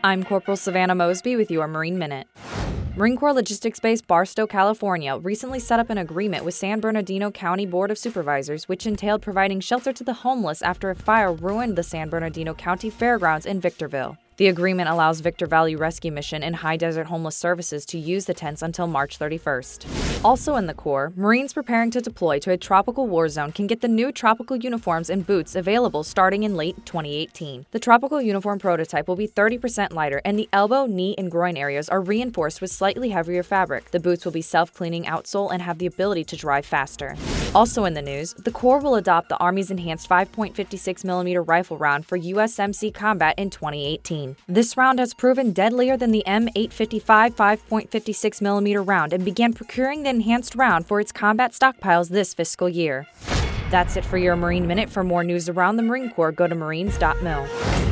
I'm Corporal Savannah Mosby with your Marine Minute. Marine Corps Logistics Base Barstow, California recently set up an agreement with San Bernardino County Board of Supervisors, which entailed providing shelter to the homeless after a fire ruined the San Bernardino County Fairgrounds in Victorville. The agreement allows Victor Valley Rescue Mission and High Desert Homeless Services to use the tents until March 31st. Also in the Corps, Marines preparing to deploy to a tropical war zone can get the new tropical uniforms and boots available starting in late 2018. The tropical uniform prototype will be 30% lighter, and the elbow, knee, and groin areas are reinforced with slightly heavier fabric. The boots will be self-cleaning outsole and have the ability to dry faster. Also in the news, the Corps will adopt the Army's enhanced 5.56mm rifle round for USMC combat in 2018. This round has proven deadlier than the M855 5.56mm round and began procuring the enhanced round for its combat stockpiles this fiscal year. That's it for your Marine Minute. For more news around the Marine Corps, go to marines.mil.